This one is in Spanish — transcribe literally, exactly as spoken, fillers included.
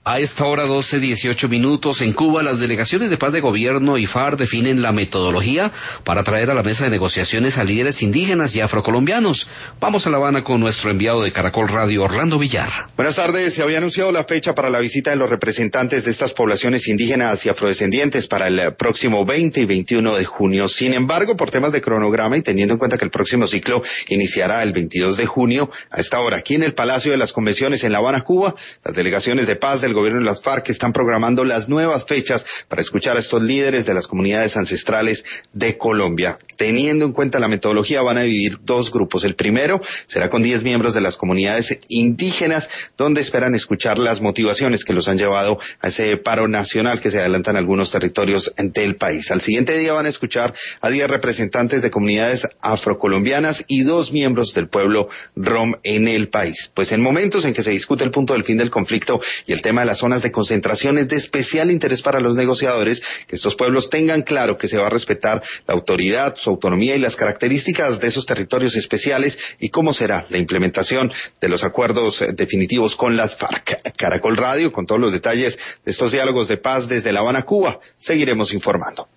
A esta hora doce dieciocho minutos en Cuba, las delegaciones de paz de gobierno y FARC definen la metodología para traer a la mesa de negociaciones a líderes indígenas y afrocolombianos. Vamos a La Habana con nuestro enviado de Caracol Radio, Orlando Villar. Buenas tardes. Se había anunciado la fecha para la visita de los representantes de estas poblaciones indígenas y afrodescendientes para el próximo veinte y veintiuno de junio. Sin embargo, por temas de cronograma y teniendo en cuenta que el próximo ciclo iniciará el veintidós de junio, a esta hora aquí en el Palacio de las Convenciones en La Habana, Cuba, las delegaciones de paz del gobierno de las FARC están programando las nuevas fechas para escuchar a estos líderes de las comunidades ancestrales de Colombia. Teniendo en cuenta la metodología, van a dividir dos grupos. El primero será con diez miembros de las comunidades indígenas, donde esperan escuchar las motivaciones que los han llevado a ese paro nacional que se adelanta en algunos territorios del país. Al siguiente día van a escuchar a diez representantes de comunidades afrocolombianas y dos miembros del pueblo rom en el país. Pues en momentos en que se discute el punto del fin del conflicto y el tema de las zonas de concentración, es de especial interés para los negociadores que estos pueblos tengan claro que se va a respetar la autoridad, su autonomía y las características de esos territorios especiales y cómo será la implementación de los acuerdos definitivos con las FARC. Caracol Radio, con todos los detalles de estos diálogos de paz desde La Habana, Cuba. Seguiremos informando.